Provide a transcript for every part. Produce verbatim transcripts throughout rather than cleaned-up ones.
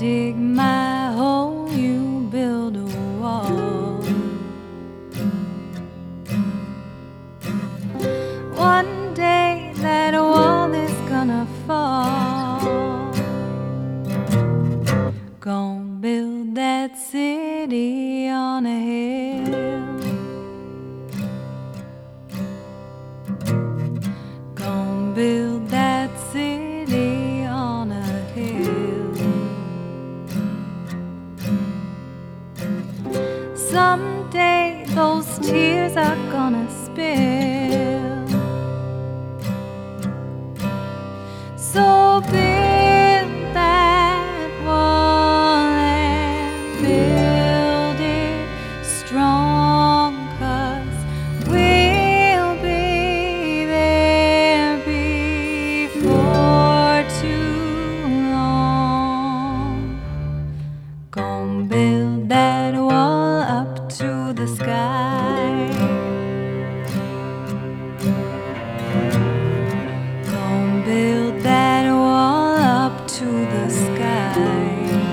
dig my hole, you build a wall. One day that wall is gonna fall. Gonna build that city on a hill. Gonna build that city on a hill. Someday those tears are gonna spill. So build that wall and build it strong, 'cause we'll be there before too long. Gonna build that wall up to the sky. Gonna build that wall up to the sky.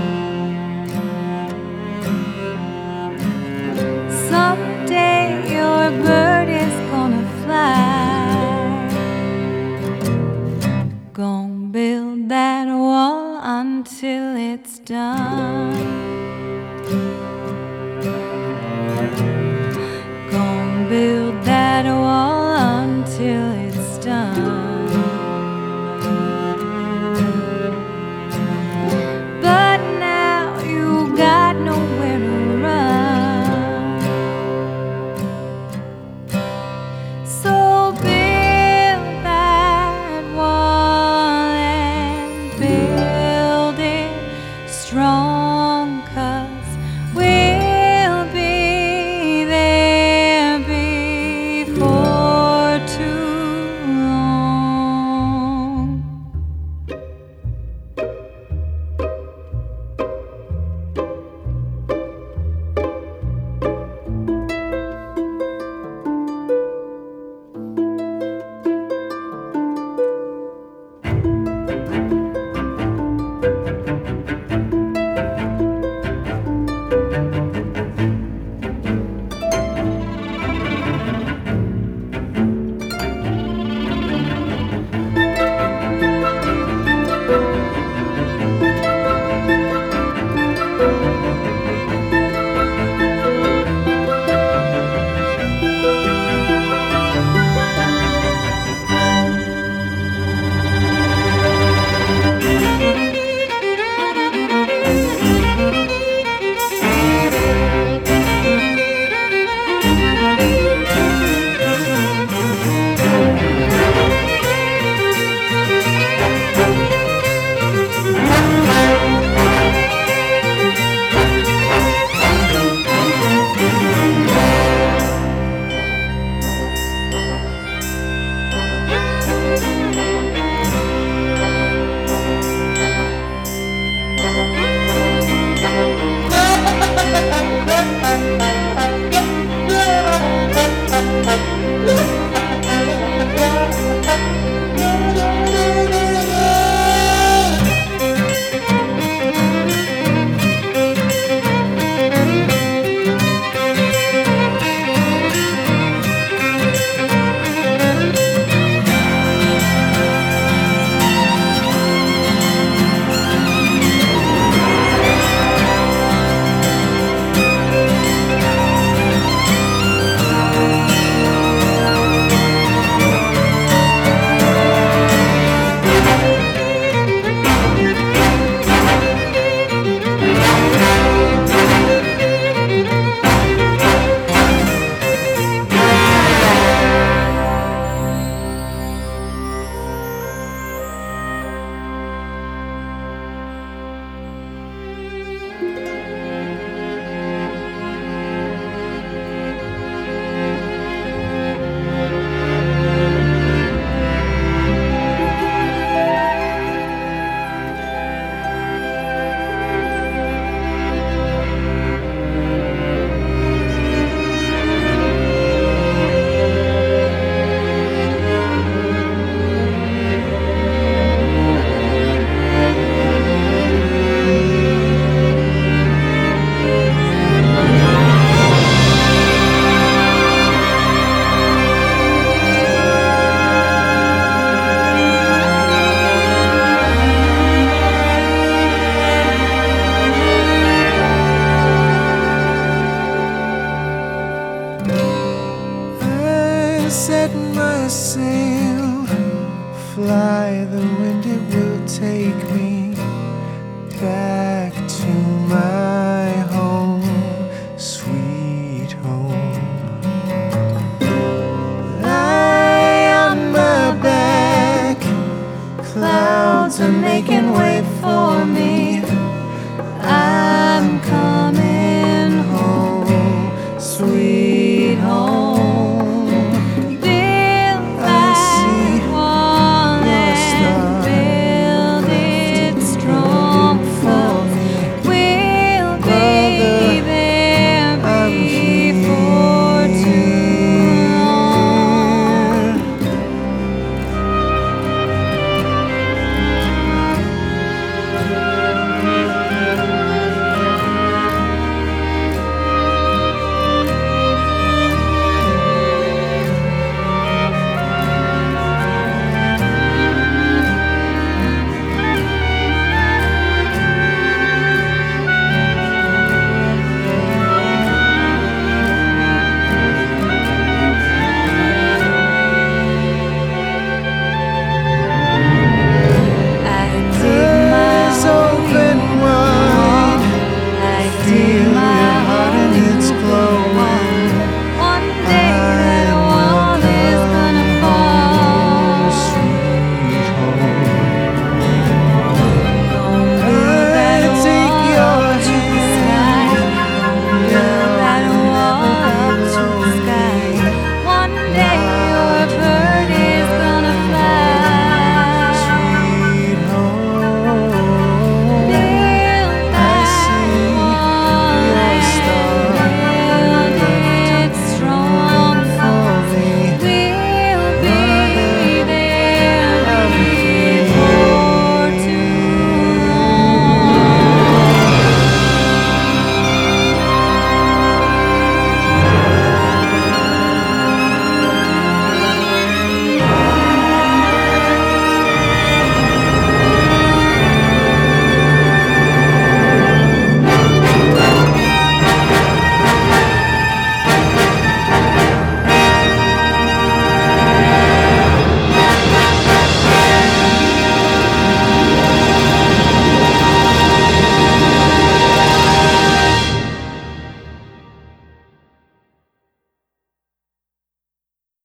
Someday your bird is gonna fly. Gonna build that wall until it's done. Gonna build that wall until it's done. But now you got nowhere to run. So build that wall and build it strong, 'cause we'll be there before too long. fly the wind, it will take me back to my home, sweet home. Lie on my back, clouds are making way for me.